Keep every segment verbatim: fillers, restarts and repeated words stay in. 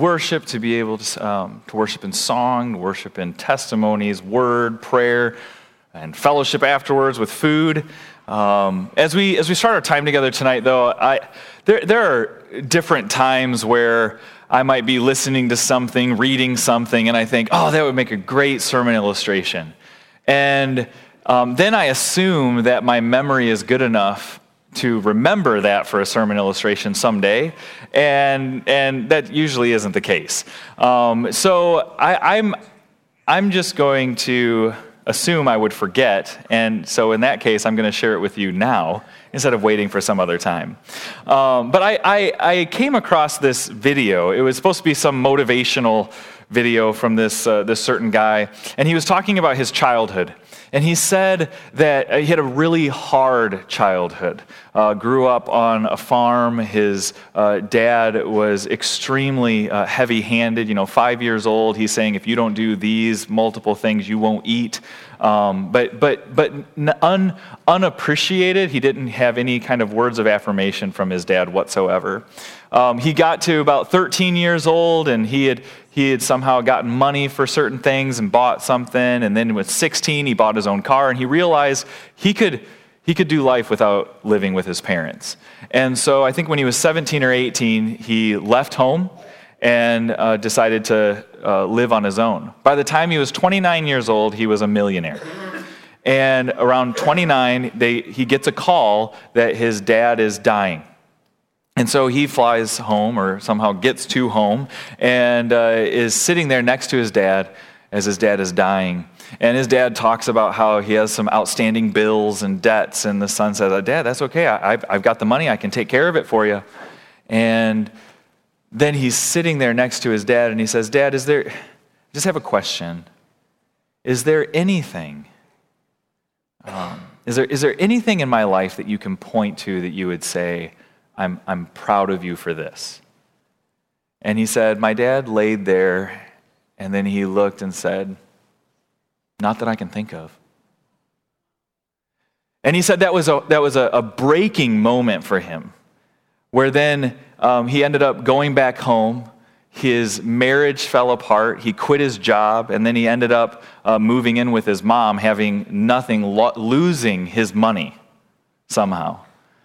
worship, to be able to, um, to worship in song, to worship in testimonies, word, prayer, and fellowship afterwards with food. Um, as we as we start our time together tonight, though, I there there are different times where I might be listening to something, reading something, and I think, oh, that would make a great sermon illustration. And um, then I assume that my memory is good enough to remember that for a sermon illustration someday, and and that usually isn't the case. Um, so I, I'm I'm just going to assume I would forget, and so in that case, I'm going to share it with you now instead of waiting for some other time. Um, but I, I, I came across this video. It was supposed to be some motivational video from this uh, this certain guy, and he was talking about his childhood. And he said that he had a really hard childhood. Uh, grew up on a farm. His uh, dad was extremely uh, heavy-handed. You know, five years old, he's saying, if you don't do these multiple things, you won't eat. Um, but but but un, unappreciated. He didn't have any kind of words of affirmation from his dad whatsoever. Um, he got to about thirteen years old, and he had he had somehow gotten money for certain things and bought something. And then with sixteen, he bought his own car, and he realized he could he could do life without living with his parents. And so I think when he was seventeen or eighteen, he left home and uh, decided to uh, live on his own. By the time he was twenty-nine years old, he was a millionaire. And around twenty-nine, they, he gets a call that his dad is dying. And so he flies home, or somehow gets to home, and uh, is sitting there next to his dad as his dad is dying. And his dad talks about how he has some outstanding bills and debts, and the son says, Dad, that's okay, I, I've, I've got the money, I can take care of it for you. And then he's sitting there next to his dad, and he says, Dad, is there, I just have a question. Is there anything, um, is there is there anything in my life that you can point to that you would say, I'm I'm proud of you for this? And he said, my dad laid there, and then he looked and said, not that I can think of. And he said that was a that was a, a breaking moment for him, where then um, he ended up going back home. His marriage fell apart. He quit his job, and then he ended up uh, moving in with his mom, having nothing, lo- losing his money somehow.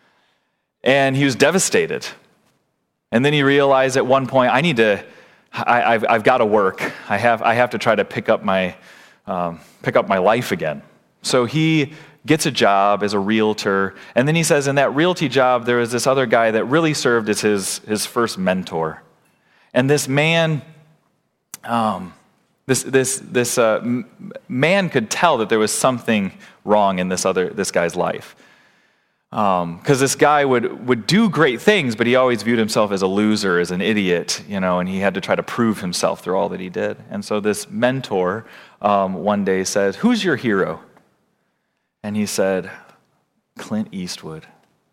And he was devastated. And then he realized at one point, I need to, I, I've, I've got to work. I have, I have to try to pick up my, um, pick up my life again. So he gets a job as a realtor. And then he says in that realty job, there was this other guy that really served as his, his first mentor. And this man, um, this this this uh, m- man could tell that there was something wrong in this other this guy's life. Because um, this guy would, would do great things, but he always viewed himself as a loser, as an idiot, you know, and he had to try to prove himself through all that he did. And so this mentor um, one day says, who's your hero? And he said, Clint Eastwood.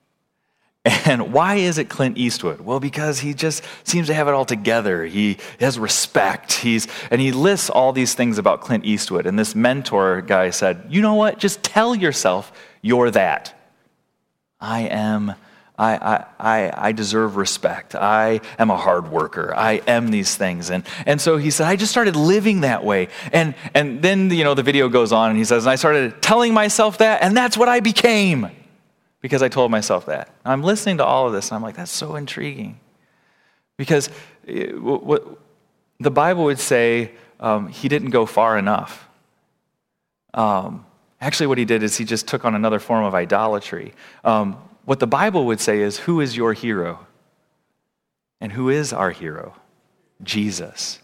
And why is it Clint Eastwood? Well, because he just seems to have it all together. He has respect. He's and he lists all these things about Clint Eastwood. And this mentor guy said, you know what? Just tell yourself you're that. I am, I, I, I, I deserve respect. I am a hard worker. I am these things. And, and so he said, I just started living that way. And, and then, you know, the video goes on and he says, and I started telling myself that, and that's what I became because I told myself that. I'm listening to all of this and I'm like, that's so intriguing. Because it, what, the Bible would say um, he didn't go far enough. Um, Actually, what he did is he just took on another form of idolatry. Um, what the Bible would say is, who is your hero? And who is our hero? Jesus.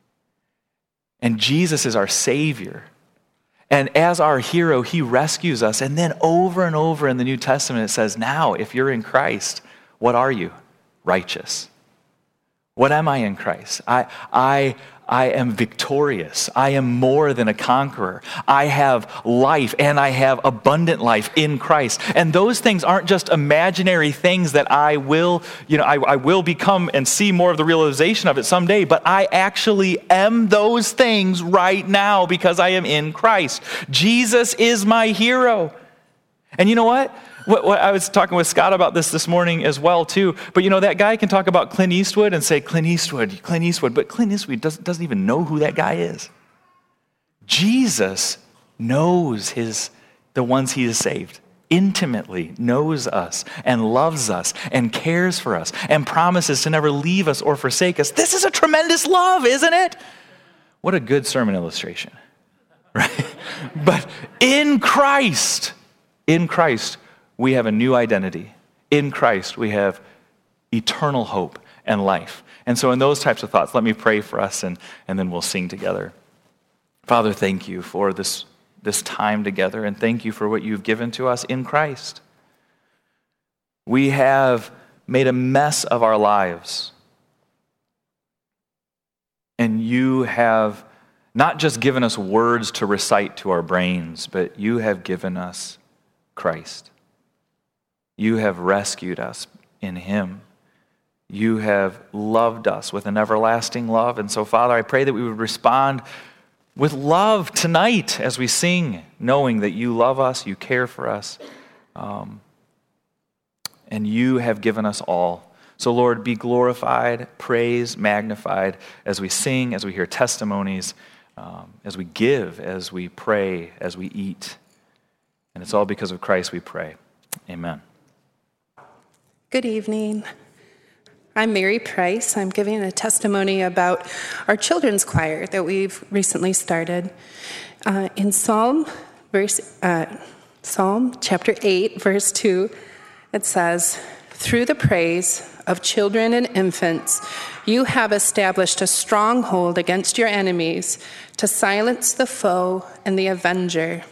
And Jesus is our Savior. And as our hero, he rescues us. And then over and over in the New Testament, it says, now, if you're in Christ, what are you? Righteous. What am I in Christ? I, I, I am victorious. I am more than a conqueror. I have life, and I have abundant life in Christ. And those things aren't just imaginary things that I will, you know, I, I will become and see more of the realization of it someday, but I actually am those things right now because I am in Christ. Jesus is my hero. And you know what? What, what, I was talking with Scott about this this morning as well, too. But, you know, that guy can talk about Clint Eastwood and say, Clint Eastwood, Clint Eastwood. But Clint Eastwood doesn't, doesn't even know who that guy is. Jesus knows his the ones he has saved, intimately knows us and loves us and cares for us and promises to never leave us or forsake us. This is a tremendous love, isn't it? What a good sermon illustration, right? But in Christ, in Christ, we have a new identity. In Christ, we have eternal hope and life. And so in those types of thoughts, let me pray for us, and, and then we'll sing together. Father, thank you for this, this time together, and thank you for what you've given to us in Christ. We have made a mess of our lives, and you have not just given us words to recite to our brains, but you have given us Christ. You have rescued us in him. You have loved us with an everlasting love. And so, Father, I pray that we would respond with love tonight as we sing, knowing that you love us, you care for us, um, and you have given us all. So, Lord, be glorified, praised, magnified as we sing, as we hear testimonies, um, as we give, as we pray, as we eat. And it's all because of Christ we pray. Amen. Good evening. I'm Mary Price. I'm giving a testimony about our children's choir that we've recently started. Uh, in Psalm, verse, uh, Psalm chapter eight, verse two, it says, "Through the praise of children and infants, you have established a stronghold against your enemies to silence the foe and the avenger."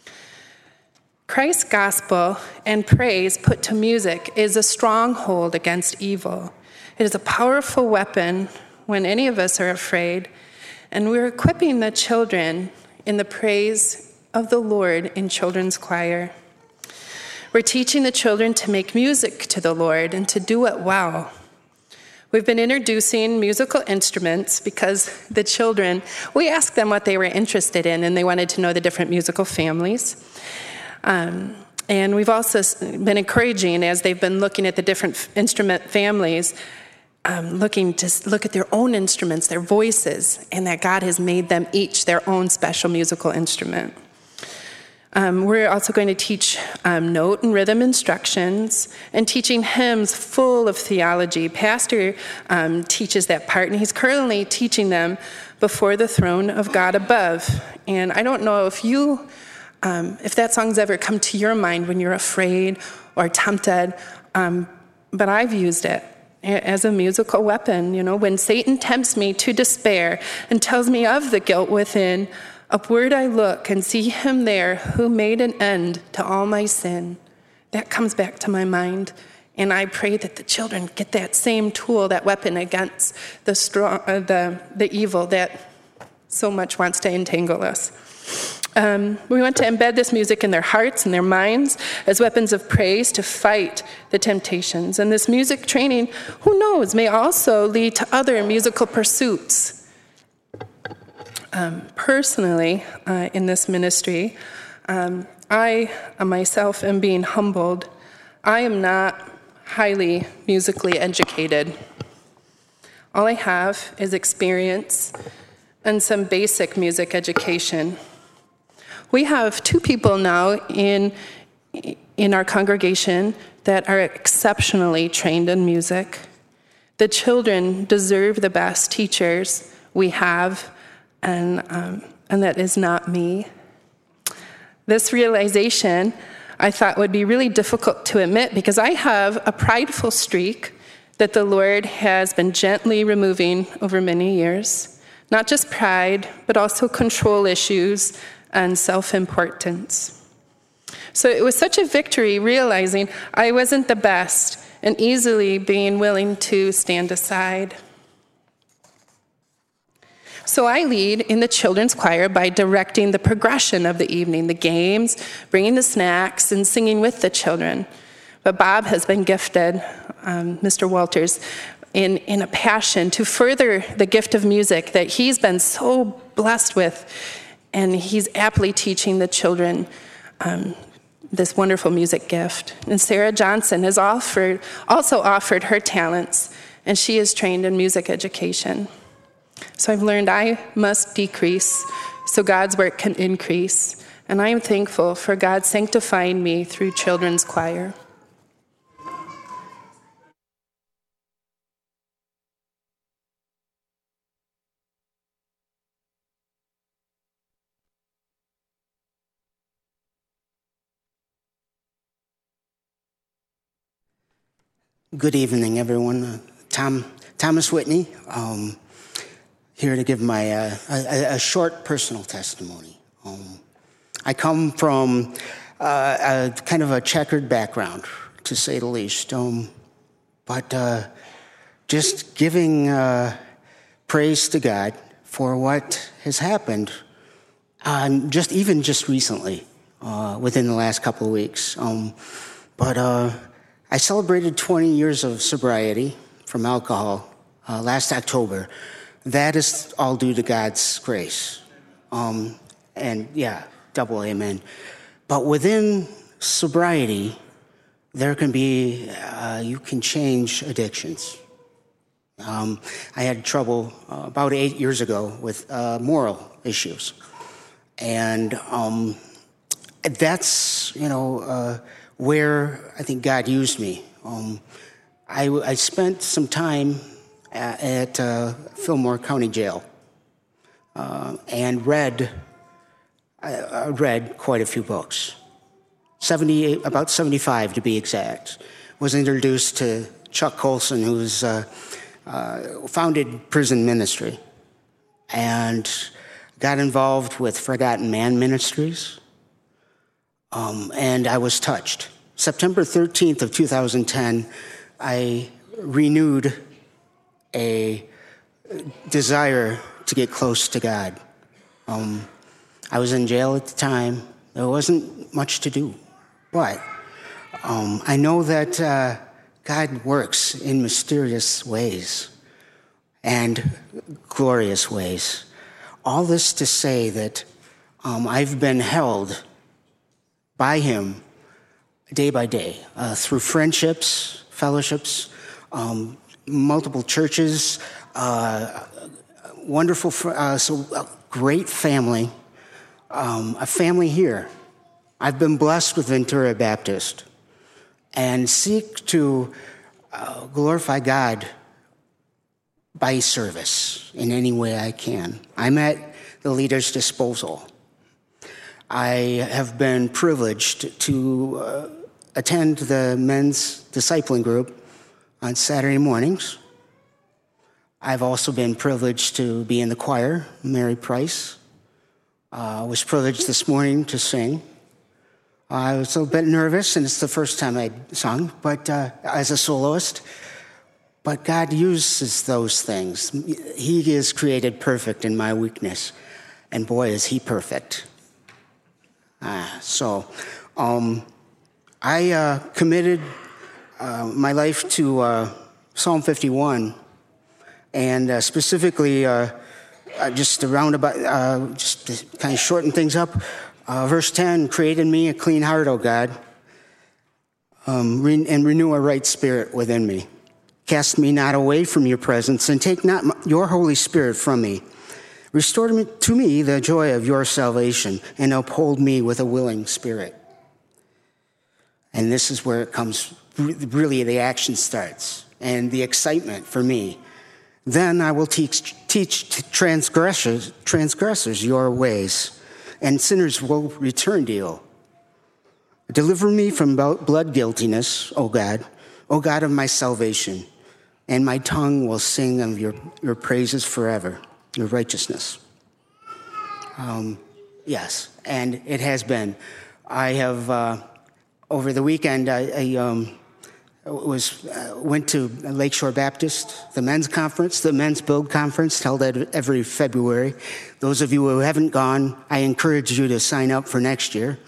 Christ's gospel and praise put to music is a stronghold against evil. It is a powerful weapon when any of us are afraid, and we're equipping the children in the praise of the Lord in children's choir. We're teaching the children to make music to the Lord and to do it well. We've been introducing musical instruments because the children, we asked them what they were interested in, and they wanted to know the different musical families. Um, and we've also been encouraging, as they've been looking at the different instrument families, um, looking to look at their own instruments, their voices, and that God has made them each their own special musical instrument. Um, we're also going to teach um, note and rhythm instructions and teaching hymns full of theology. Pastor um, teaches that part, and he's currently teaching them before the throne of God above. And I don't know if you... Um, if that song's ever come to your mind when you're afraid or tempted, um, but I've used it as a musical weapon. You know, when Satan tempts me to despair and tells me of the guilt within, upward I look and see him there who made an end to all my sin. That comes back to my mind, and I pray that the children get that same tool, that weapon against the strong, uh, the the evil that so much wants to entangle us. Um, we want to embed this music in their hearts and their minds as weapons of praise to fight the temptations. And this music training, who knows, may also lead to other musical pursuits. Um, personally, uh, in this ministry, um, I uh, myself am being humbled. I am not highly musically educated. All I have is experience and some basic music education. We have two people now in, in our congregation that are exceptionally trained in music. The children deserve the best teachers we have, and, um, and that is not me. This realization I thought would be really difficult to admit because I have a prideful streak that the Lord has been gently removing over many years. Not just pride, but also control issues and self-importance. So it was such a victory realizing I wasn't the best and easily being willing to stand aside. So I lead in the children's choir by directing the progression of the evening, the games, bringing the snacks, and singing with the children. But Bob has been gifted, um, Mister Walters, in, in a passion to further the gift of music that he's been so blessed with. And he's aptly teaching the children um, this wonderful music gift. And Sarah Johnson has offered, also offered her talents, and she is trained in music education. So I've learned I must decrease so God's work can increase. And I am thankful for God sanctifying me through children's choir. Good evening, everyone. Uh, Tom Thomas Whitney, um, here to give my uh, a, a short personal testimony. Um, I come from uh, a kind of a checkered background, to say the least, um, but uh, just giving uh, praise to God for what has happened, uh, just even just recently, uh, within the last couple of weeks. Um, but uh, I celebrated twenty years of sobriety from alcohol uh, last October. That is all due to God's grace. Um, and yeah, double amen. But within sobriety, there can be, uh, you can change addictions. Um, I had trouble uh, about eight years ago with uh, moral issues. And um, that's, you know, uh, where I think God used me. Um, I, I spent some time at, at uh, Fillmore County Jail uh, and read I, I read quite a few books, seventy about seventy-five to be exact. Was introduced to Chuck Colson, who's uh, uh, founded Prison Ministry, and got involved with Forgotten Man Ministries. Um, and I was touched. September thirteenth of two thousand ten, I renewed a desire to get close to God. Um, I was in jail at the time. There wasn't much to do. But um, I know that uh, God works in mysterious ways and glorious ways. All this to say that um, I've been held by him day by day uh, through friendships, fellowships, um, multiple churches, uh, wonderful, fr- uh, so a great family, um, a family here. I've been blessed with Ventura Baptist and seek to uh, glorify God by service in any way I can. I'm at the leader's disposal. I have been privileged to uh, attend the men's discipling group on Saturday mornings. I've also been privileged to be in the choir, Mary Price. I uh, was privileged this morning to sing. I was a bit nervous, and it's the first time I'd sung, but uh, as a soloist. But God uses those things. He is created perfect in my weakness, and boy, is he perfect. Ah, so um, I uh, committed uh, my life to uh, Psalm fifty-one, and uh, specifically, uh, uh, just around about, uh, just to kind of shorten things up, uh, verse ten, create in me a clean heart, O God, um, re- and renew a right spirit within me. Cast me not away from your presence, and take not my, your Holy Spirit from me. Restore to me the joy of your salvation, and uphold me with a willing spirit. And this is where it comes, really the action starts, and the excitement for me. Then I will teach, teach transgressors, transgressors your ways, and sinners will return to you. Deliver me from blood guiltiness, O God, O God of my salvation, and my tongue will sing of your, your praises forever. Your righteousness. Um, yes, and it has been. I have, uh, over the weekend, I, I um, was uh, went to Lakeshore Baptist, the men's conference, the men's build conference, held every February. Those of you who haven't gone, I encourage you to sign up for next year.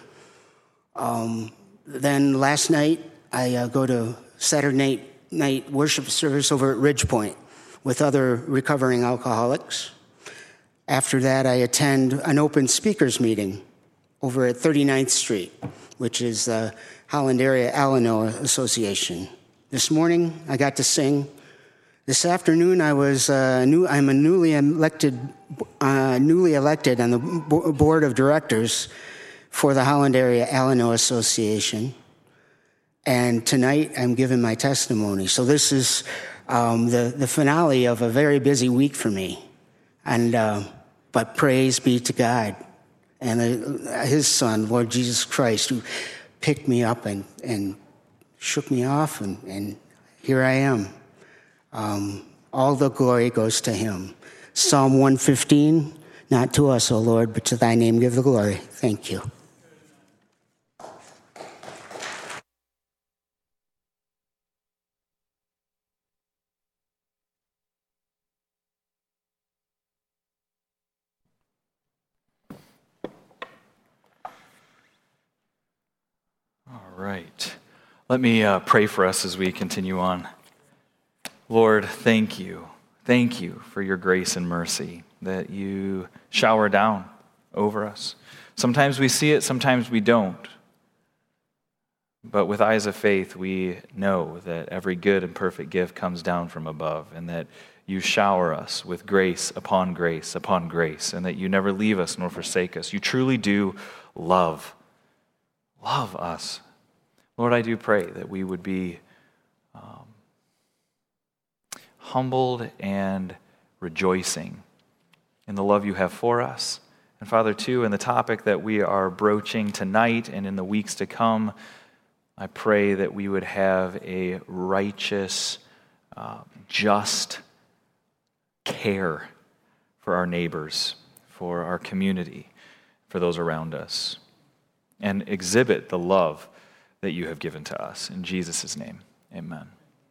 Um, then last night, I uh, go to Saturday night, night worship service over at Ridge Point with other recovering alcoholics. After that, I attend an open speakers meeting over at thirty-ninth Street which is the Holland Area Alano Association. This morning, I got to sing. This afternoon, I was uh, new. I'm a newly elected, uh, newly elected on the bo- board of directors for the Holland Area Alano Association. And tonight, I'm giving my testimony. So this is um, the the finale of a very busy week for me. And uh, but praise be to God and uh, His Son, Lord Jesus Christ, who picked me up and and shook me off, and, and here I am. Um, all the glory goes to Him. Psalm one fifteen, not to us, O Lord, but to Thy name give the glory. Thank you. All right. Let me uh, pray for us as we continue on. Lord, thank you. Thank you for your grace and mercy that you shower down over us. Sometimes we see it, sometimes we don't. But with eyes of faith, we know that every good and perfect gift comes down from above, and that you shower us with grace upon grace upon grace, and that you never leave us nor forsake us. You truly do love, love us. Lord, I do pray that we would be um, humbled and rejoicing in the love you have for us. And Father, too, in the topic that we are broaching tonight and in the weeks to come, I pray that we would have a righteous, uh, just care for our neighbors, for our community, for those around us, and exhibit the love that you have given to us. In Jesus' name, amen.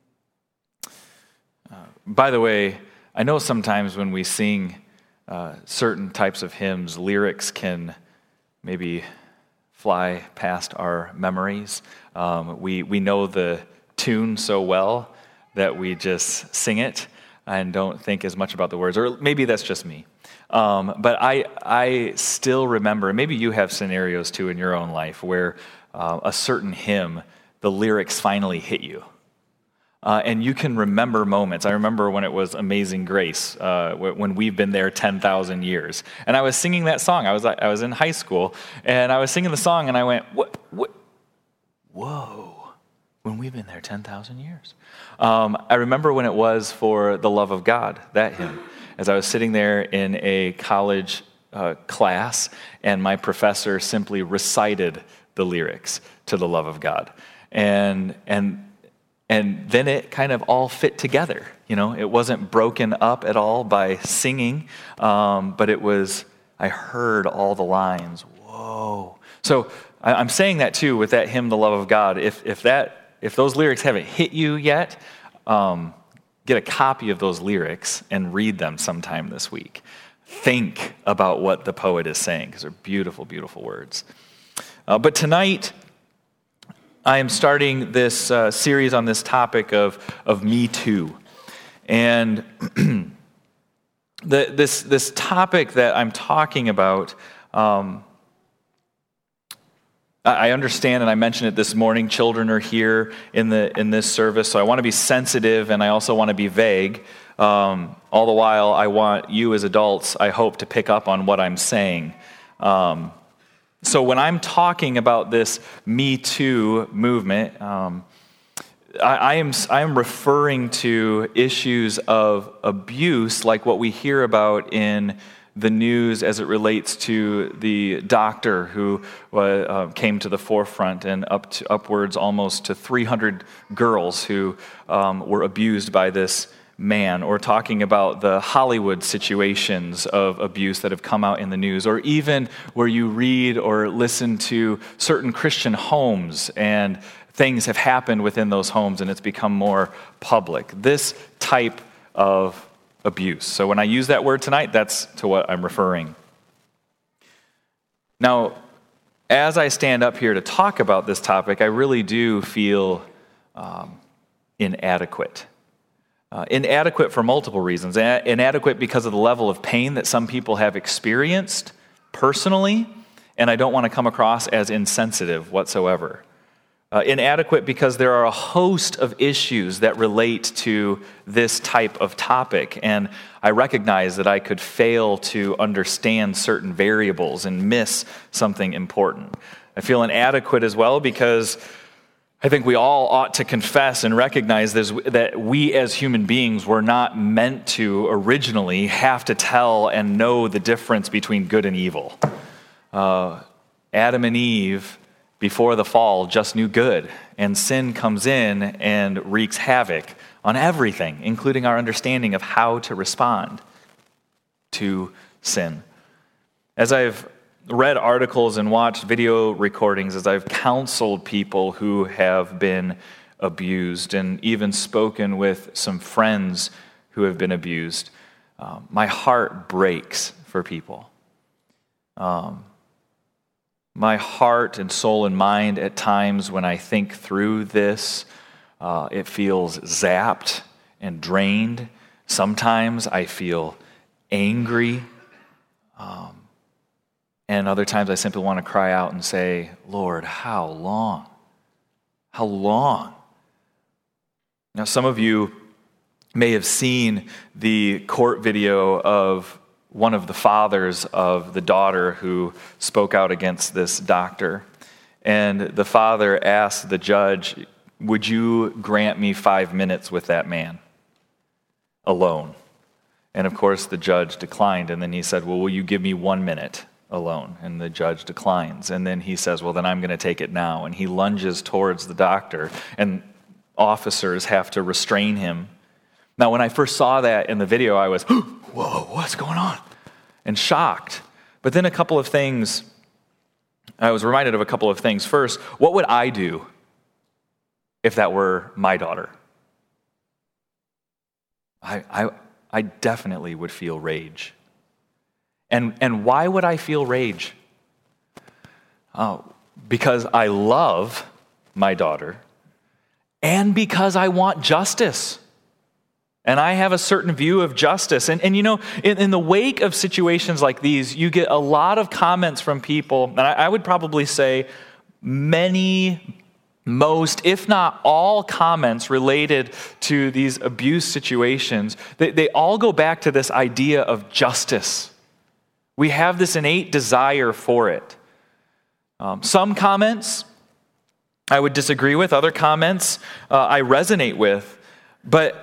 Uh, by the way, I know sometimes when we sing uh, certain types of hymns, lyrics can maybe fly past our memories. Um, we, we know the tune so well that we just sing it and don't think as much about the words, or maybe that's just me. Um, but I, I still remember, maybe you have scenarios too in your own life where Uh, a certain hymn, the lyrics finally hit you. Uh, and you can remember moments. I remember when it was Amazing Grace, uh, when we've been there ten thousand years. And I was singing that song. I was I was in high school, and I was singing the song, and I went, what, what? Whoa, when we've been there ten thousand years. Um, I remember when it was for The Love of God, that hymn, as I was sitting there in a college uh, class, and my professor simply recited the lyrics to The Love of God. And and and then it kind of all fit together. You know, it wasn't broken up at all by singing, um, but it was, I heard all the lines. Whoa. So I, I'm saying that too with that hymn, The Love of God. If if that if those lyrics haven't hit you yet, um, get a copy of those lyrics and read them sometime this week. Think about what the poet is saying, because they're beautiful, beautiful words. Uh, but tonight, I am starting this uh, series on this topic of, of Me Too. And the, this, this topic that I'm talking about, um, I understand, and I mentioned it this morning, children are here in, the, in this service, so I want to be sensitive, and I also want to be vague. Um, all the while, I want you as adults, I hope, to pick up on what I'm saying. Um So when I'm talking about this Me Too movement, um, I, I am I am referring to issues of abuse like what we hear about in the news as it relates to the doctor who uh, came to the forefront, and up to, upwards almost to three hundred girls who um, were abused by this man, or talking about the Hollywood situations of abuse that have come out in the news, or even where you read or listen to certain Christian homes and things have happened within those homes and it's become more public. This type of abuse. So when I use that word tonight, that's to what I'm referring. Now, as I stand up here to talk about this topic, I really do feel um, inadequate. Uh, inadequate for multiple reasons. Inadequate because of the level of pain that some people have experienced personally, and I don't want to come across as insensitive whatsoever. Uh, inadequate because there are a host of issues that relate to this type of topic, and I recognize that I could fail to understand certain variables and miss something important. I feel inadequate as well because I think we all ought to confess and recognize this, that we as human beings were not meant to originally have to tell and know the difference between good and evil. Uh, Adam and Eve, before the fall, just knew good, and sin comes in and wreaks havoc on everything, including our understanding of how to respond to sin. As I've read articles and watched video recordings, as I've counseled people who have been abused and even spoken with some friends who have been abused, um, my heart breaks for people. Um, my heart and soul and mind at times when I think through this, uh, it feels zapped and drained. Sometimes I feel angry. Um, And other times I simply want to cry out and say, Lord, how long? How long? Now, some of you may have seen the court video of one of the fathers of the daughter who spoke out against this doctor. And the father asked the judge, would you grant me five minutes with that man alone? And of course, the judge declined. And then he said, well, will you give me one minute alone? And the judge declines. And then he says, well, then I'm going to take it now. And he lunges towards the doctor, and officers have to restrain him. Now, when I first saw that in the video, I was, whoa, what's going on? And shocked. But then a couple of things, I was reminded of a couple of things. First, what would I do if that were my daughter? I, I, I definitely would feel rage. And and why would I feel rage? Oh, because I love my daughter, and because I want justice. And I have a certain view of justice. And, and you know, in, in the wake of situations like these, you get a lot of comments from people, and I, I would probably say many, most, if not all comments related to these abuse situations, they, they all go back to this idea of justice. We have this innate desire for it. Um, some comments I would disagree with. Other comments uh, I resonate with. But,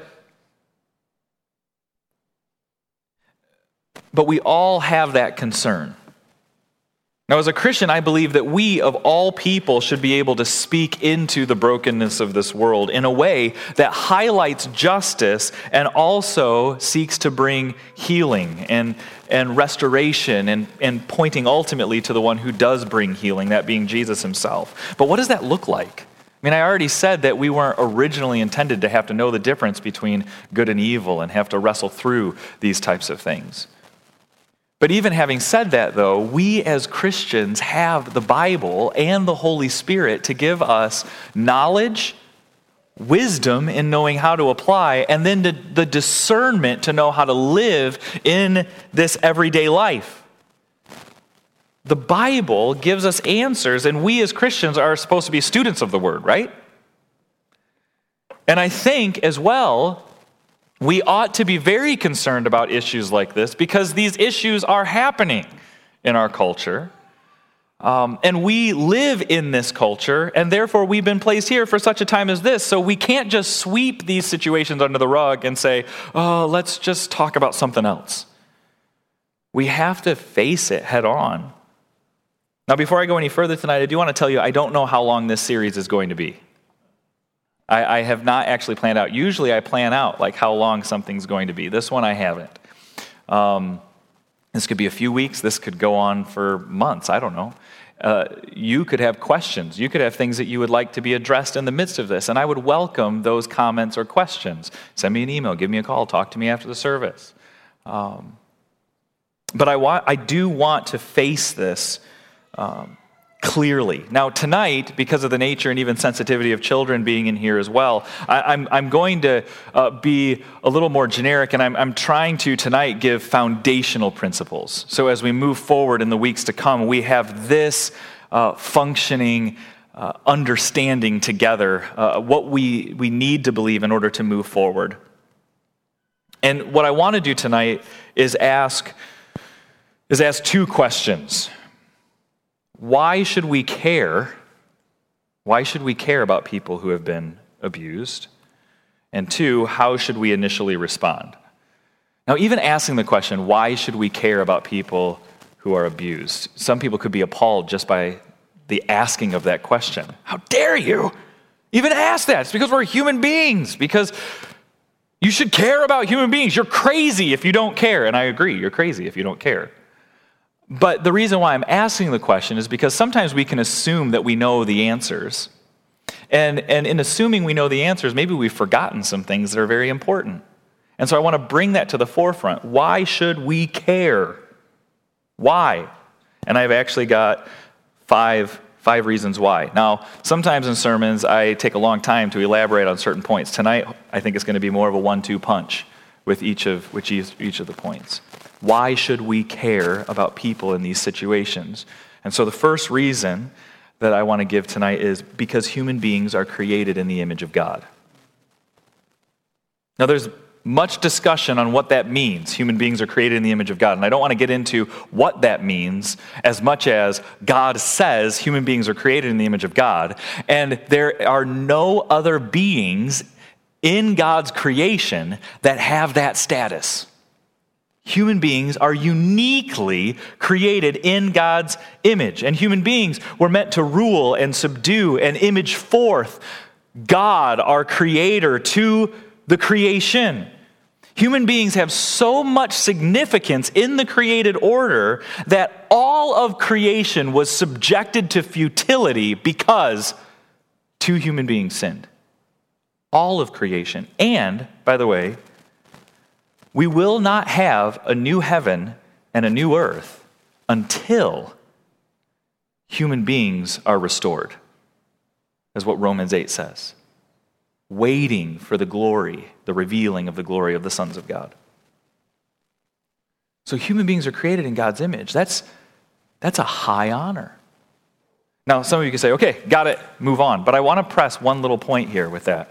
but we all have that concern. Now, as a Christian, I believe that we, of all people, should be able to speak into the brokenness of this world in a way that highlights justice and also seeks to bring healing and, and restoration and, and pointing ultimately to the one who does bring healing, that being Jesus himself. But what does that look like? I mean, I already said that we weren't originally intended to have to know the difference between good and evil and have to wrestle through these types of things. But even having said that, though, we as Christians have the Bible and the Holy Spirit to give us knowledge, wisdom in knowing how to apply, and then the, the discernment to know how to live in this everyday life. The Bible gives us answers, and we as Christians are supposed to be students of the Word, right? And I think as well, we ought to be very concerned about issues like this because these issues are happening in our culture. Um, and we live in this culture, and therefore we've been placed here for such a time as this. So we can't just sweep these situations under the rug and say, oh, let's just talk about something else. We have to face it head on. Now, before I go any further tonight, I do want to tell you, I don't know how long this series is going to be. I, I have not actually planned out. Usually I plan out like how long something's going to be. This one I haven't. Um, this could be a few weeks. This could go on for months. I don't know. Uh, you could have questions. You could have things that you would like to be addressed in the midst of this, and I would welcome those comments or questions. Send me an email. Give me a call. Talk to me after the service. Um, but I want, I do want to face this um, clearly. Now, tonight, because of the nature and even sensitivity of children being in here as well, I, I'm, I'm going to uh, be a little more generic, and I'm, I'm trying to tonight give foundational principles. So as we move forward in the weeks to come, we have this uh, functioning uh, understanding together, uh, what we, we need to believe in order to move forward. And what I want to do tonight is ask, is ask two questions. Why should we care? Why should we care about people who have been abused? And two, how should we initially respond? Now, even asking the question, why should we care about people who are abused? Some people could be appalled just by the asking of that question. How dare you even ask that? It's because we're human beings, because you should care about human beings. You're crazy if you don't care. And I agree, you're crazy if you don't care. But the reason why I'm asking the question is because sometimes we can assume that we know the answers. And, and in assuming we know the answers, maybe we've forgotten some things that are very important. And so I want to bring that to the forefront. Why should we care? Why? And I've actually got five, five reasons why. Now, sometimes in sermons, I take a long time to elaborate on certain points. Tonight, I think it's going to be more of a one two punch with each of, with each, each of the points. Why should we care about people in these situations? And so the first reason that I want to give tonight is because human beings are created in the image of God. Now there's much discussion on what that means. Human beings are created in the image of God. And I don't want to get into what that means as much as God says human beings are created in the image of God. And there are no other beings in God's creation that have that status. Human beings are uniquely created in God's image. And human beings were meant to rule and subdue and image forth God, our creator, to the creation. Human beings have so much significance in the created order that all of creation was subjected to futility because two human beings sinned. All of creation. And, by the way, we will not have a new heaven and a new earth until human beings are restored, is what Romans eight says. Waiting for the glory, the revealing of the glory of the sons of God. So human beings are created in God's image. That's, that's a high honor. Now, some of you can say, okay, got it, move on. But I want to press one little point here with that.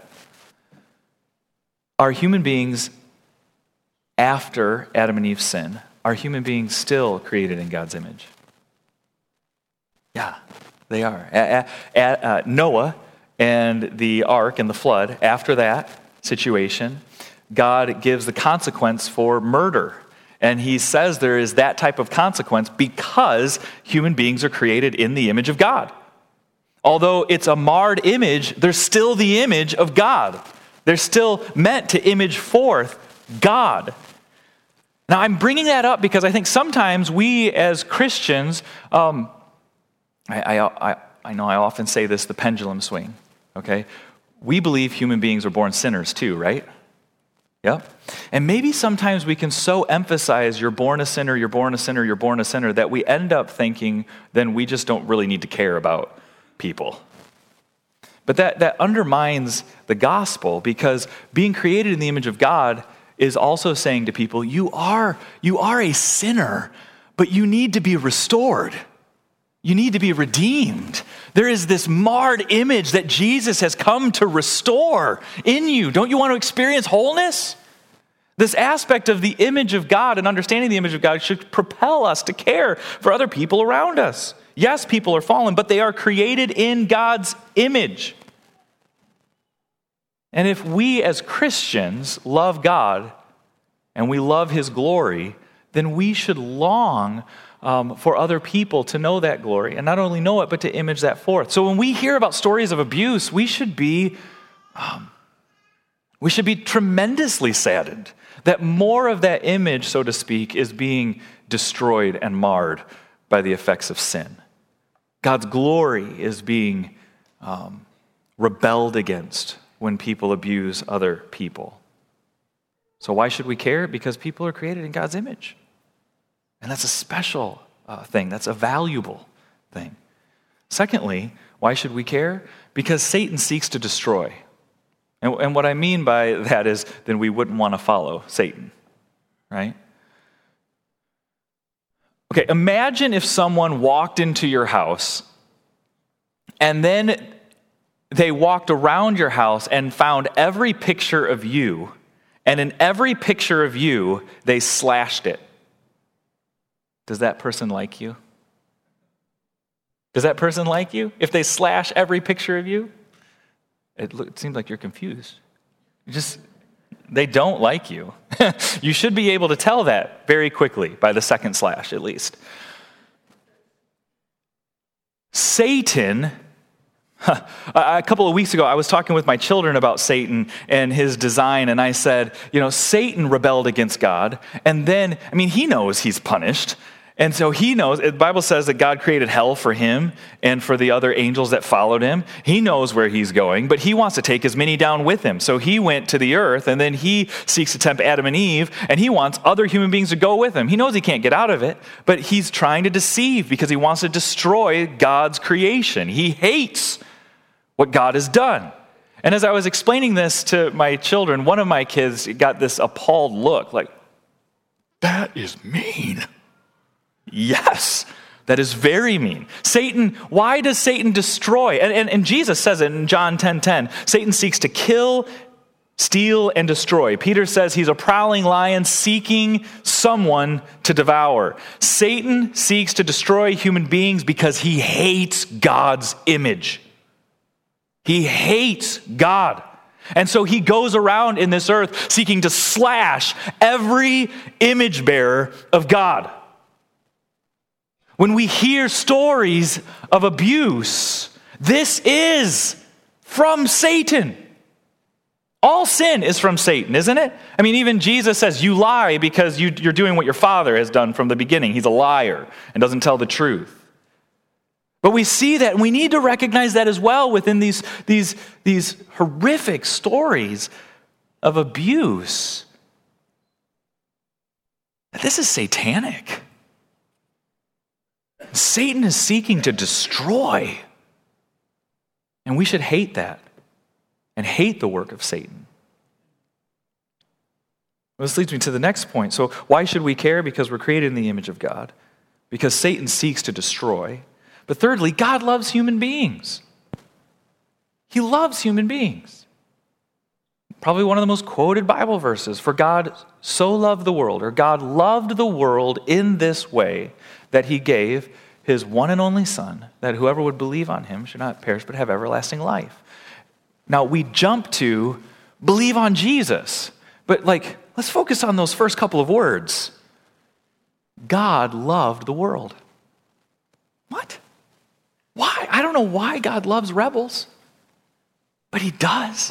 Are human beings, after Adam and Eve's sin, are human beings still created in God's image? Yeah, they are. At, at, uh, Noah and the ark and the flood, after that situation, God gives the consequence for murder. And he says there is that type of consequence because human beings are created in the image of God. Although it's a marred image, there's still the image of God. They're still meant to image forth God. Now, I'm bringing that up because I think sometimes we as Christians, um, I, I, I, I know I often say this, the pendulum swing, okay? We believe human beings are born sinners too, right? Yep. And maybe sometimes we can so emphasize you're born a sinner, you're born a sinner, you're born a sinner, that we end up thinking then we just don't really need to care about people. But that, that undermines the gospel, because being created in the image of God is also saying to people, you are, you are a sinner, but you need to be restored. You need to be redeemed. There is this marred image that Jesus has come to restore in you. Don't you want to experience wholeness? This aspect of the image of God and understanding the image of God should propel us to care for other people around us. Yes, people are fallen, but they are created in God's image. And if we as Christians love God and we love His glory, then we should long um, for other people to know that glory. And not only know it, but to image that forth. So when we hear about stories of abuse, we should be, um, we should be tremendously saddened that more of that image, so to speak, is being destroyed and marred by the effects of sin. God's glory is being um, rebelled against when people abuse other people. So why should we care? Because people are created in God's image. And that's a special uh, thing. That's a valuable thing. Secondly, why should we care? Because Satan seeks to destroy. And, and what I mean by that is then we wouldn't want to follow Satan, right? Okay, imagine if someone walked into your house and then they walked around your house and found every picture of you, and in every picture of you, they slashed it. Does that person like you? Does that person like you if they slash every picture of you? It, look, it seems like you're confused. You just, they don't like you. You should be able to tell that very quickly by the second slash, at least. Satan, a couple of weeks ago, I was talking with my children about Satan and his design, and I said, you know, Satan rebelled against God, and then, I mean, he knows he's punished. And so he knows, the Bible says that God created hell for him and for the other angels that followed him. He knows where he's going, but he wants to take as many down with him. So he went to the earth, and then he seeks to tempt Adam and Eve, and he wants other human beings to go with him. He knows he can't get out of it, but he's trying to deceive because he wants to destroy God's creation. He hates what God has done. And as I was explaining this to my children, one of my kids got this appalled look, like, that is mean. Yes, that is very mean. Satan, why does Satan destroy? And, and, and Jesus says it in John ten ten. Satan seeks to kill, steal, and destroy. Peter says he's a prowling lion seeking someone to devour. Satan seeks to destroy human beings because he hates God's image. He hates God. And so he goes around in this earth seeking to slash every image bearer of God. When we hear stories of abuse, this is from Satan. All sin is from Satan, isn't it? I mean, even Jesus says you lie because you, you're doing what your father has done from the beginning. He's a liar and doesn't tell the truth. But we see that, and we need to recognize that as well within these, these, these horrific stories of abuse. This is satanic. Satan is seeking to destroy. And we should hate that and hate the work of Satan. Well, this leads me to the next point. So why should we care? Because we're created in the image of God. Because Satan seeks to destroy. But thirdly, God loves human beings. He loves human beings. Probably one of the most quoted Bible verses. For God so loved the world, or God loved the world in this way, that he gave his one and only Son, that whoever would believe on him should not perish but have everlasting life. Now we jump to believe on Jesus, but like, let's focus on those first couple of words. God loved the world. What? Why? I don't know why God loves rebels, but he does.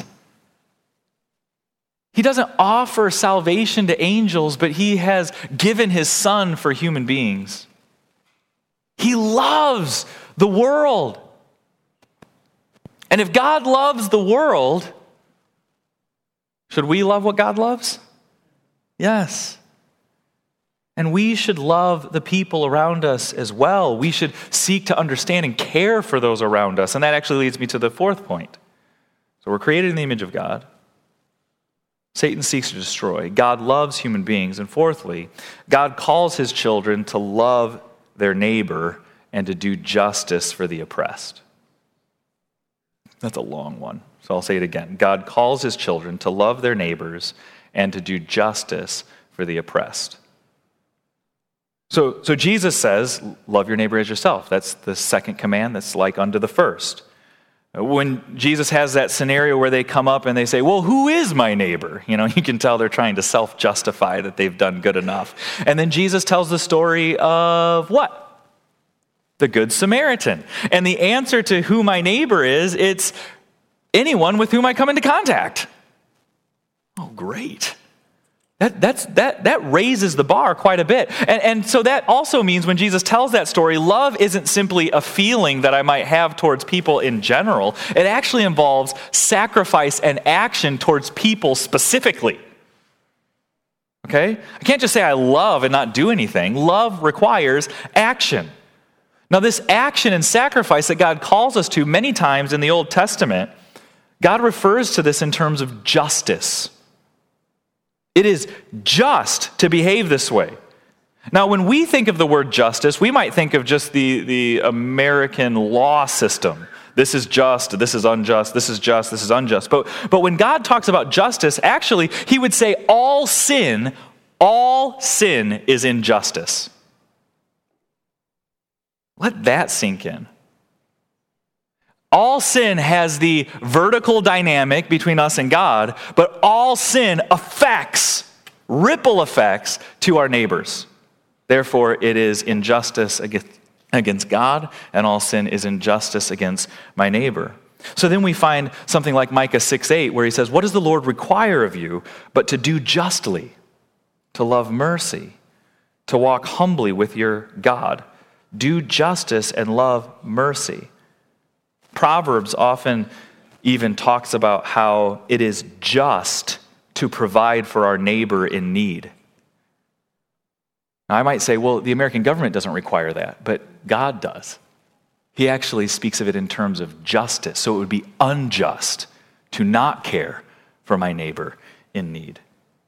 He doesn't offer salvation to angels, but he has given his Son for human beings. He loves the world. And if God loves the world, should we love what God loves? Yes. And we should love the people around us as well. We should seek to understand and care for those around us. And that actually leads me to the fourth point. So we're created in the image of God. Satan seeks to destroy. God loves human beings. And fourthly, God calls his children to love their neighbor and to do justice for the oppressed. That's a long one, so I'll say it again. God calls his children to love their neighbors and to do justice for the oppressed. So, so Jesus says, love your neighbor as yourself. That's the second command that's like unto the first. When Jesus has that scenario where they come up and they say, well, who is my neighbor? You know, you can tell they're trying to self-justify that they've done good enough. And then Jesus tells the story of what? The Good Samaritan. And the answer to who my neighbor is, it's anyone with whom I come into contact. Oh, great. That, that's, that, that raises the bar quite a bit. And, and so that also means when Jesus tells that story, love isn't simply a feeling that I might have towards people in general. It actually involves sacrifice and action towards people specifically. Okay? I can't just say I love and not do anything. Love requires action. Now, this action and sacrifice that God calls us to many times in the Old Testament, God refers to this in terms of justice. It is just to behave this way. Now, when we think of the word justice, we might think of just the, the American law system. This is just, this is unjust, this is just, this is unjust. But, but when God talks about justice, actually, he would say all sin, all sin is injustice. Let that sink in. All sin has the vertical dynamic between us and God, but all sin affects, ripple effects to our neighbors. Therefore, it is injustice against God, and all sin is injustice against my neighbor. So then we find something like Micah six eight, where he says, what does the Lord require of you but to do justly, to love mercy, to walk humbly with your God? Do justice and love mercy. Proverbs often even talks about how it is just to provide for our neighbor in need. Now, I might say, well, the American government doesn't require that, but God does. He actually speaks of it in terms of justice, so it would be unjust to not care for my neighbor in need.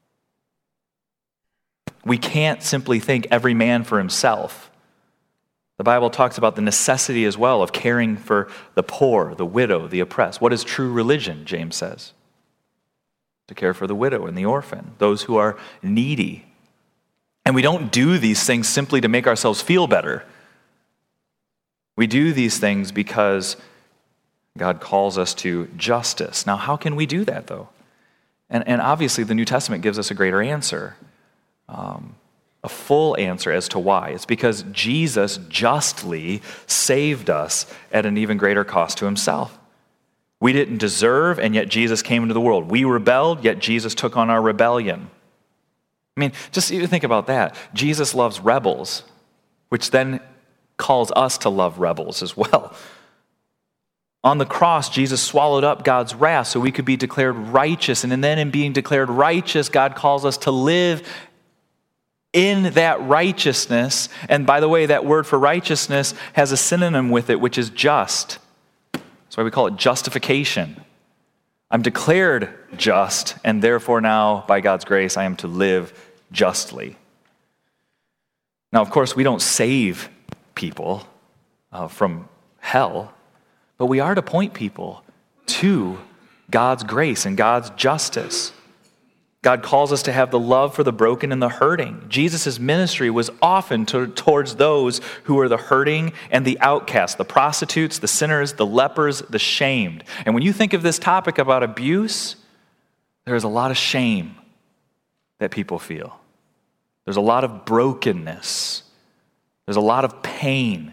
We can't simply think every man for himself. The Bible talks about the necessity as well of caring for the poor, the widow, the oppressed. What is true religion, James says? To care for the widow and the orphan, those who are needy. And we don't do these things simply to make ourselves feel better. We do these things because God calls us to justice. Now, how can we do that, though? And, and obviously, the New Testament gives us a greater answer. Um, A full answer as to why. It's because Jesus justly saved us at an even greater cost to himself. We didn't deserve, and yet Jesus came into the world. We rebelled, yet Jesus took on our rebellion. I mean, just even think about that. Jesus loves rebels, which then calls us to love rebels as well. On the cross, Jesus swallowed up God's wrath so we could be declared righteous. And then in being declared righteous, God calls us to live in that righteousness. And by the way, that word for righteousness has a synonym with it, which is just. That's why we call it justification. I'm declared just, and therefore now, by God's grace, I am to live justly. Now, of course, we don't save people uh, from hell, but we are to point people to God's grace and God's justice. God calls us to have the love for the broken and the hurting. Jesus' ministry was often to, towards those who are the hurting and the outcast, the prostitutes, the sinners, the lepers, the shamed. And when you think of this topic about abuse, there is a lot of shame that people feel. There's a lot of brokenness. There's a lot of pain.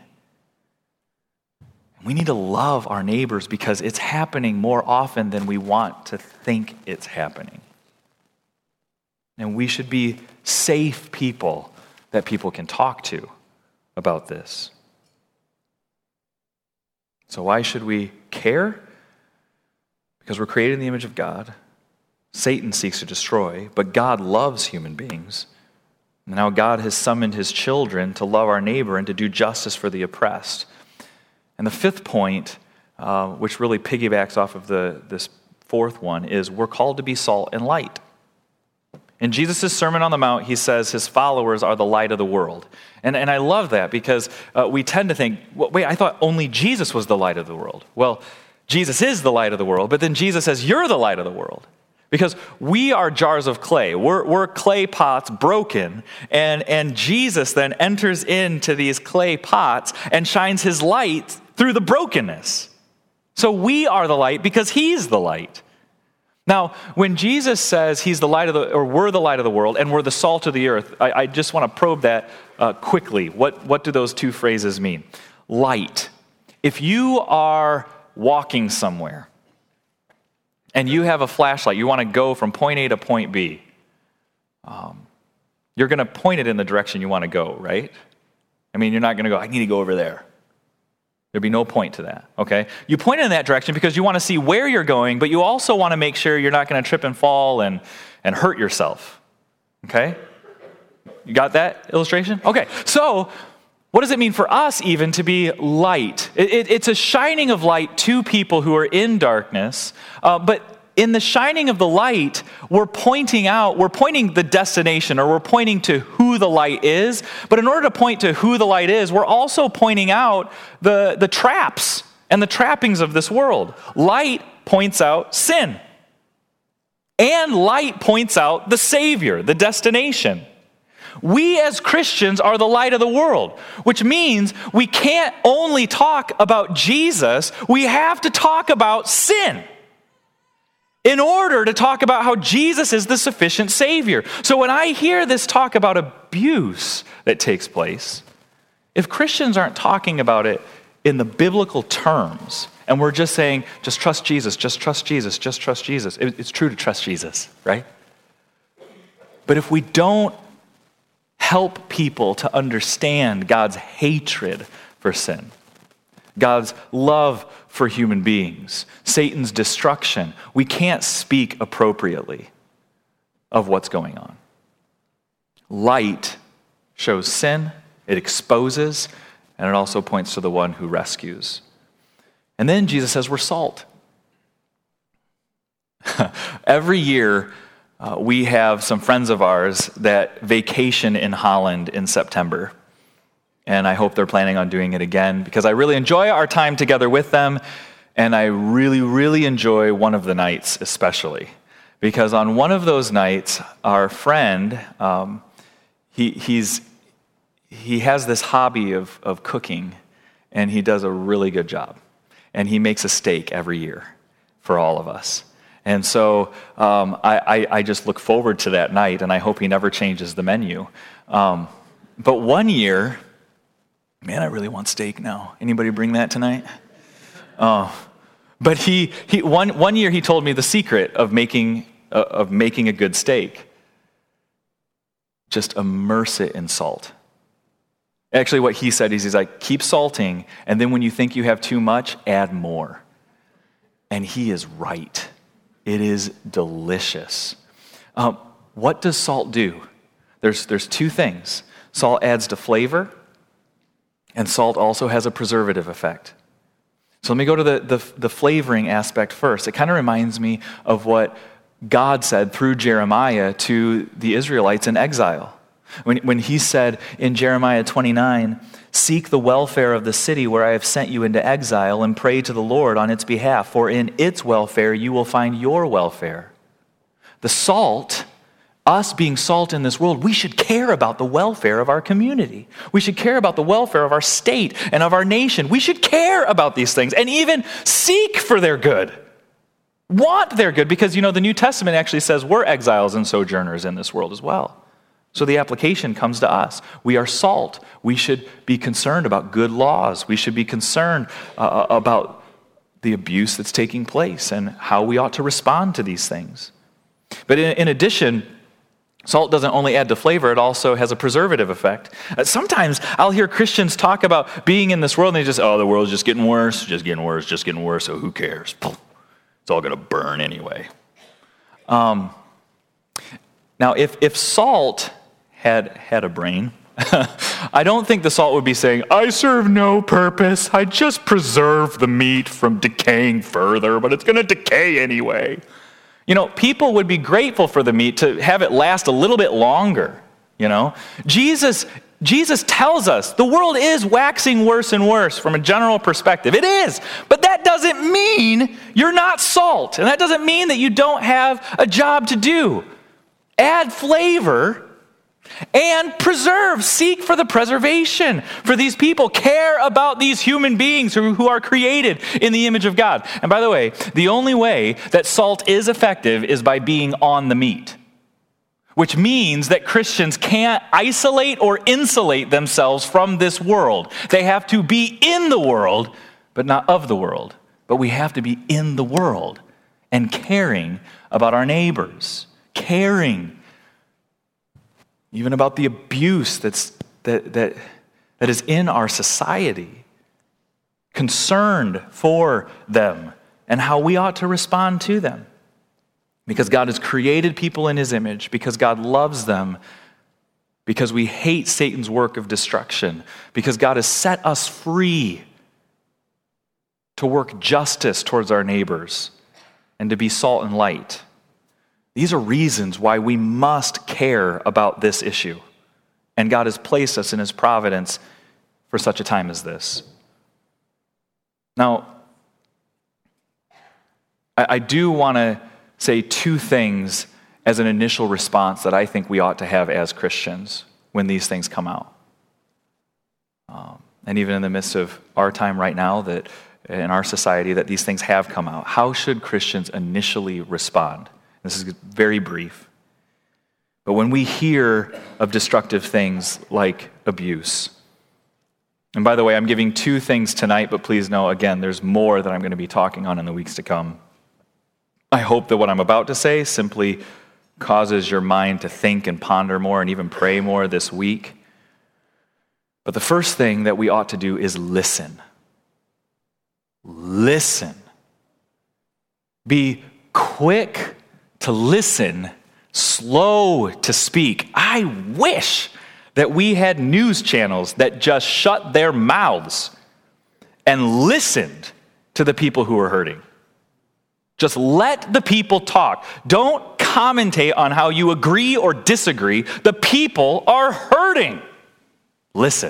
We need to love our neighbors because it's happening more often than we want to think it's happening. And we should be safe people that people can talk to about this. So why should we care? Because we're created in the image of God. Satan seeks to destroy, but God loves human beings. And now God has summoned his children to love our neighbor and to do justice for the oppressed. And the fifth point, uh, which really piggybacks off of the this fourth one, is we're called to be salt and light. In Jesus' Sermon on the Mount, he says his followers are the light of the world. And, and I love that because uh, we tend to think, well, wait, I thought only Jesus was the light of the world. Well, Jesus is the light of the world, but then Jesus says, you're the light of the world. Because we are jars of clay. We're, we're clay pots broken, and, and Jesus then enters into these clay pots and shines his light through the brokenness. So we are the light because he's the light. Now, when Jesus says he's the light of the, or we're the light of the world, and we're the salt of the earth, I, I just want to probe that uh, quickly. What, what do those two phrases mean? Light. If you are walking somewhere, and you have a flashlight, you want to go from point A to point B, um, you're going to point it in the direction you want to go, right? I mean, you're not going to go, I need to go over there. There'd be no point to that, okay? You point in that direction because you want to see where you're going, but you also want to make sure you're not going to trip and fall and, and hurt yourself, okay? You got that illustration? Okay, so What does it mean for us even to be light? It, it, it's a shining of light to people who are in darkness, uh, but in the shining of the light, we're pointing out, we're pointing the destination, or we're pointing to who the light is. But in order to point to who the light is, we're also pointing out the, the traps and the trappings of this world. Light points out sin. And light points out the Savior, the destination. We as Christians are the light of the world, which means we can't only talk about Jesus, we have to talk about sin in order to talk about how Jesus is the sufficient Savior. So when I hear this talk about abuse that takes place, if Christians aren't talking about it in the biblical terms, and we're just saying, just trust Jesus, just trust Jesus, just trust Jesus, it's true to trust Jesus, right? But if we don't help people to understand God's hatred for sin, God's love for human beings, Satan's destruction, we can't speak appropriately of what's going on. Light shows sin, it exposes, and it also points to the one who rescues. And then Jesus says we're salt. Every year, uh, we have some friends of ours that vacation in Holland in September. And I hope they're planning on doing it again because I really enjoy our time together with them. And I really, really enjoy one of the nights especially. Because on one of those nights, our friend, um, he, he's, he has this hobby of, of cooking, and he does a really good job. And he makes a steak every year for all of us. And so um, I, I, I just look forward to that night, and I hope he never changes the menu. Um, but one year, man, I really want steak now. Anybody bring that tonight? Oh, but he he one one year he told me the secret of making uh, of making a good steak. Just immerse it in salt. Actually, what he said is he's like, keep salting, and then when you think you have too much, add more. And he is right. It is delicious. Um, what does salt do? There's there's two things. Salt adds to flavor, and salt also has a preservative effect. So let me go to the, the, the flavoring aspect first. It kind of reminds me of what God said through Jeremiah to the Israelites in exile. When, when he said in Jeremiah twenty-nine, seek the welfare of the city where I have sent you into exile and pray to the Lord on its behalf, for in its welfare you will find your welfare. The salt, us being salt in this world, we should care about the welfare of our community. We should care about the welfare of our state and of our nation. We should care about these things and even seek for their good. Want their good, because, you know, the New Testament actually says we're exiles and sojourners in this world as well. So the application comes to us. We are salt. We should be concerned about good laws. We should be concerned uh, about the abuse that's taking place and how we ought to respond to these things. But in, in addition, salt doesn't only add to flavor, it also has a preservative effect. Uh, sometimes I'll hear Christians talk about being in this world and they just, oh, the world's just getting worse, just getting worse, just getting worse, so who cares? It's all going to burn anyway. Um, now, if, if salt had had a brain, I don't think the salt would be saying, I serve no purpose, I just preserve the meat from decaying further, but it's going to decay anyway. You know, people would be grateful for the meat to have it last a little bit longer, you know. Jesus, Jesus tells us the world is waxing worse and worse from a general perspective. It is, but that doesn't mean you're not salt, and that doesn't mean that you don't have a job to do. Add flavor and preserve, seek for the preservation for these people. Care about these human beings who, who are created in the image of God. And by the way, the only way that salt is effective is by being on the meat, which means that Christians can't isolate or insulate themselves from this world. They have to be in the world, but not of the world. But we have to be in the world and caring about our neighbors, caring even about the abuse that's, that, that, that is in our society, concerned for them and how we ought to respond to them. Because God has created people in his image, because God loves them, because we hate Satan's work of destruction, because God has set us free to work justice towards our neighbors and to be salt and light. These are reasons why we must care about this issue. And God has placed us in his providence for such a time as this. Now, I, I do want to say two things as an initial response that I think we ought to have as Christians when these things come out. Um, and even in the midst of our time right now, that in our society, that these things have come out. How should Christians initially respond? This is very brief. But when we hear of destructive things like abuse, and by the way, I'm giving two things tonight, but please know, again, there's more that I'm going to be talking on in the weeks to come. I hope that what I'm about to say simply causes your mind to think and ponder more and even pray more this week. But the first thing that we ought to do is listen. Listen. Be quick to listen, slow to speak. I wish that we had news channels that just shut their mouths and listened to the people who are hurting. Just let the people talk. Don't commentate on how you agree or disagree. The people are hurting. Listen.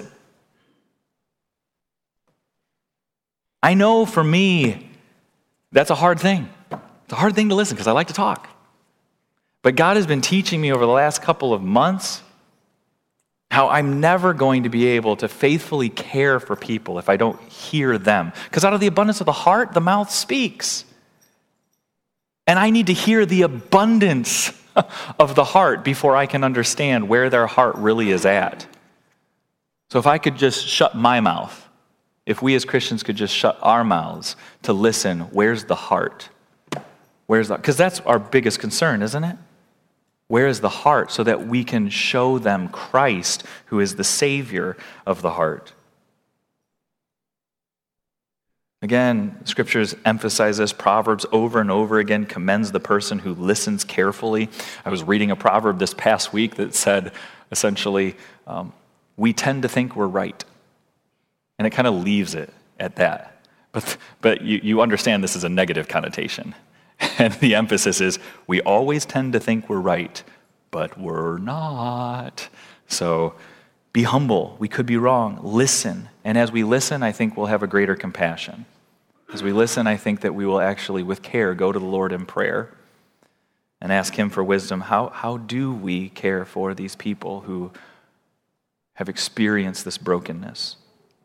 I know for me, that's a hard thing. It's a hard thing to listen because I like to talk. But God has been teaching me over the last couple of months how I'm never going to be able to faithfully care for people if I don't hear them. Because out of the abundance of the heart, the mouth speaks. And I need to hear the abundance of the heart before I can understand where their heart really is at. So if I could just shut my mouth, if we as Christians could just shut our mouths to listen, where's the heart? Where's the, because that's our biggest concern, isn't it? Where is the heart so that we can show them Christ, who is the Savior of the heart? Again, scriptures emphasize this. Proverbs over and over again commends the person who listens carefully. I was reading a proverb this past week that said, essentially, um, we tend to think we're right. And it kind of leaves it at that. But, but you, you understand this is a negative connotation. And the emphasis is, we always tend to think we're right, but we're not. So be humble. We could be wrong. Listen. And as we listen, I think we'll have a greater compassion. As we listen, I think that we will actually, with care, go to the Lord in prayer and ask him for wisdom. How, how do we care for these people who have experienced this brokenness?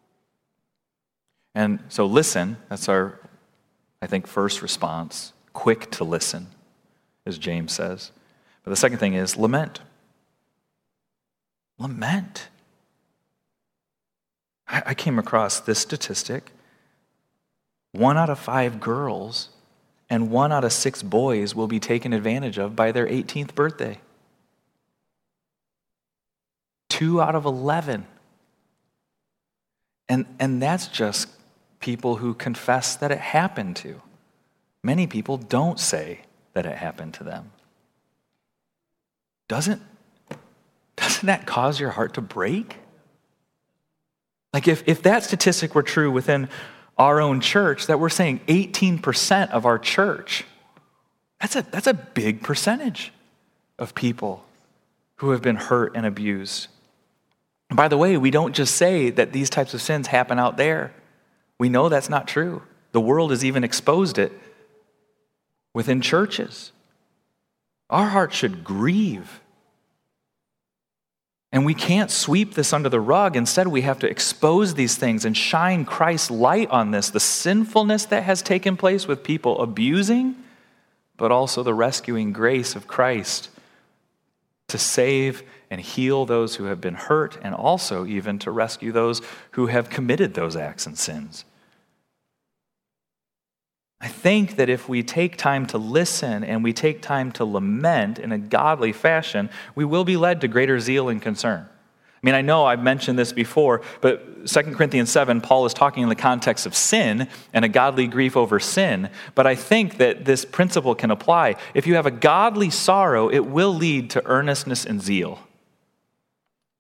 And so listen, that's our, I think, first response. Quick to listen, as James says. But the second thing is lament. Lament. I, I came across this statistic. One out of five girls and one out of six boys will be taken advantage of by their eighteenth birthday. Two out of eleven. And, and that's just people who confess that it happened to. Many people don't say that it happened to them. Doesn't, doesn't that cause your heart to break? Like if, if that statistic were true within our own church, that we're saying eighteen percent of our church, that's a, that's a big percentage of people who have been hurt and abused. And by the way, we don't just say that these types of sins happen out there. We know that's not true. The world has even exposed it within churches. Our heart should grieve. And we can't sweep this under the rug. Instead, we have to expose these things and shine Christ's light on this, the sinfulness that has taken place with people abusing, but also the rescuing grace of Christ to save and heal those who have been hurt, and also even to rescue those who have committed those acts and sins. I think that if we take time to listen and we take time to lament in a godly fashion, we will be led to greater zeal and concern. I mean, I know I've mentioned this before, but Second Corinthians seven, Paul is talking in the context of sin and a godly grief over sin, but I think that this principle can apply. If you have a godly sorrow, it will lead to earnestness and zeal.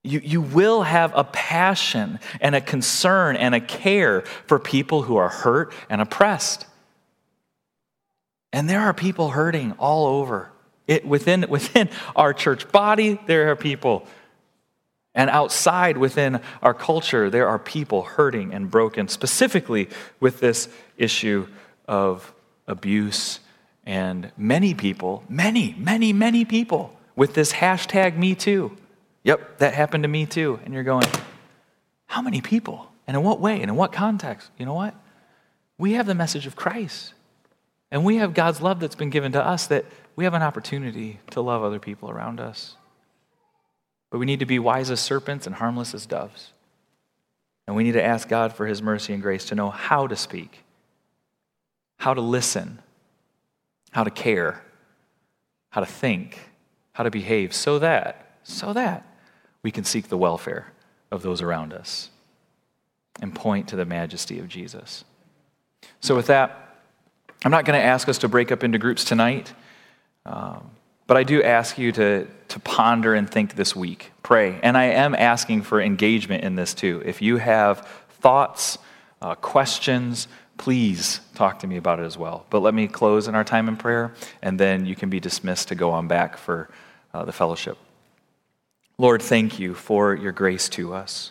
You, you will have a passion and a concern and a care for people who are hurt and oppressed. And there are people hurting all over. It, within, within our church body, there are people. And outside, within our culture, there are people hurting and broken, specifically with this issue of abuse. And many people, many, many, many people with this hashtag Me Too. Yep, that happened to me too. And you're going, how many people? And in what way? And in what context? You know what? We have the message of Christ. And we have God's love that's been given to us, that we have an opportunity to love other people around us. But we need to be wise as serpents and harmless as doves. And we need to ask God for his mercy and grace to know how to speak, how to listen, how to care, how to think, how to behave, so that, so that we can seek the welfare of those around us and point to the majesty of Jesus. So with that, I'm not going to ask us to break up into groups tonight, um, but I do ask you to, to ponder and think this week. Pray. And I am asking for engagement in this too. If you have thoughts, uh, questions, please talk to me about it as well. But let me close in our time in prayer, and then you can be dismissed to go on back for uh, the fellowship. Lord, thank you for your grace to us.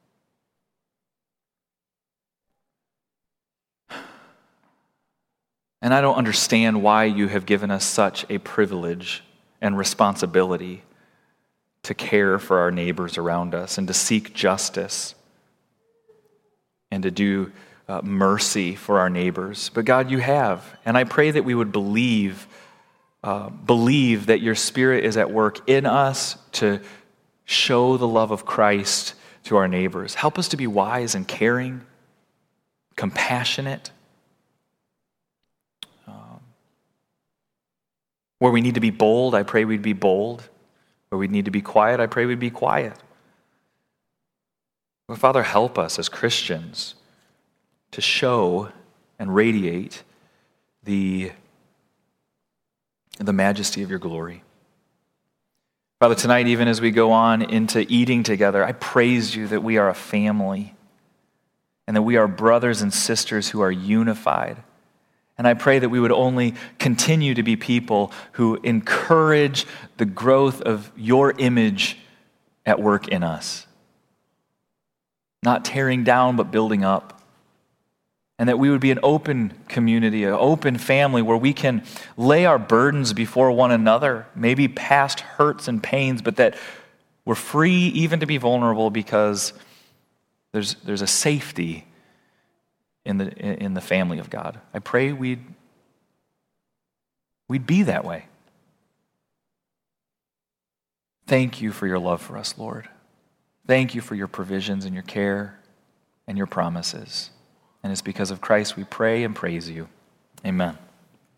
And I don't understand why you have given us such a privilege and responsibility to care for our neighbors around us and to seek justice and to do uh, mercy for our neighbors. But God, you have. And I pray that we would believe, uh, believe that your Spirit is at work in us to show the love of Christ to our neighbors. Help us to be wise and caring, compassionate. Um, where we need to be bold, I pray we'd be bold. Where we need to be quiet, I pray we'd be quiet. But Father, help us as Christians to show and radiate the, the majesty of your glory. Father, tonight, even as we go on into eating together, I praise you that we are a family and that we are brothers and sisters who are unified. And I pray that we would only continue to be people who encourage the growth of your image at work in us. Not tearing down, but building up. And that we would be an open community, an open family where we can lay our burdens before one another, maybe past hurts and pains, but that we're free even to be vulnerable because there's, there's a safety in the, in the family of God. I pray we'd, we'd be that way. Thank you for your love for us, Lord. Thank you for your provisions and your care and your promises. And it's because of Christ we pray and praise you. Amen.